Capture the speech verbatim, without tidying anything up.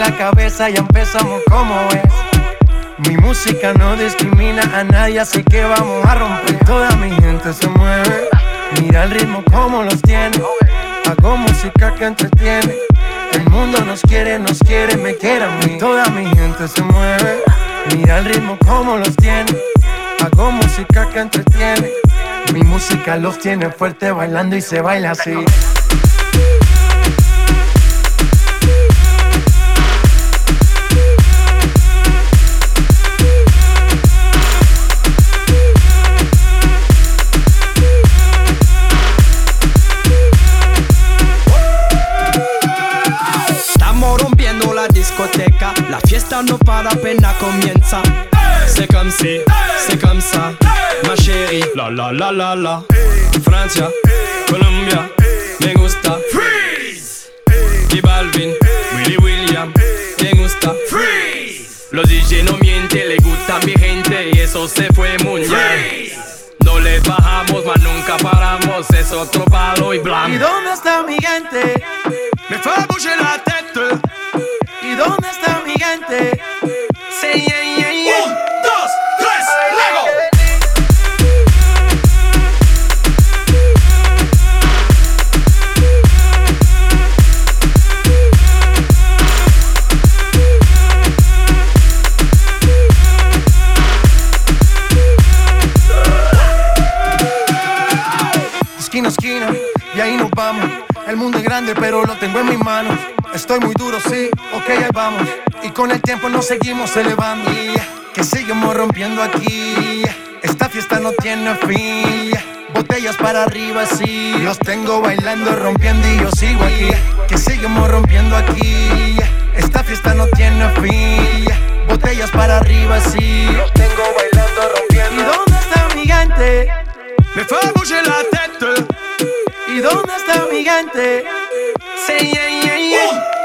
la cabeza, ya empezamos como es. Mi música no discrimina a nadie, así que vamos a romper. Toda mi gente se mueve, mira el ritmo como los tiene. Hago música que entretiene. El mundo nos quiere, nos quiere, me quiere a mí. Toda mi gente se mueve, mira el ritmo como los tiene. Hago música que entretiene. Mi música los tiene fuerte bailando y se baila así. La fiesta no para, apenas comienza. C'est comme si, c'est comme ça, ma chérie. La la la la la. Francia, Colombia, me gusta. Freeze. Y Balvin, Willy William, me gusta. Freeze. Los D J no mienten, le gusta a mi gente y eso se fue muy bien. No les bajamos, mas nunca paramos, es otro palo y blanco. ¿Y dónde está mi gente? Me fue a bouger la tête. ¿Y dónde está mi gente? Say yeah, yeah, yeah. Un, dos, tres, luego. Esquina a esquina, y ahí nos vamos. El mundo es grande, pero lo tengo en mis manos. Estoy muy duro, sí, ok, ahí vamos. Y con el tiempo nos seguimos elevando. Que seguimos rompiendo aquí. Esta fiesta no tiene fin. Botellas para arriba, sí. Los tengo bailando, rompiendo y yo sigo aquí. Que seguimos rompiendo aquí. Esta fiesta no tiene fin. Botellas para arriba, sí. Los tengo bailando, rompiendo. ¿Y dónde está mi gente? Me fue a bouger la tête. ¿Y dónde está mi gente? Say yeah, yeah, yeah.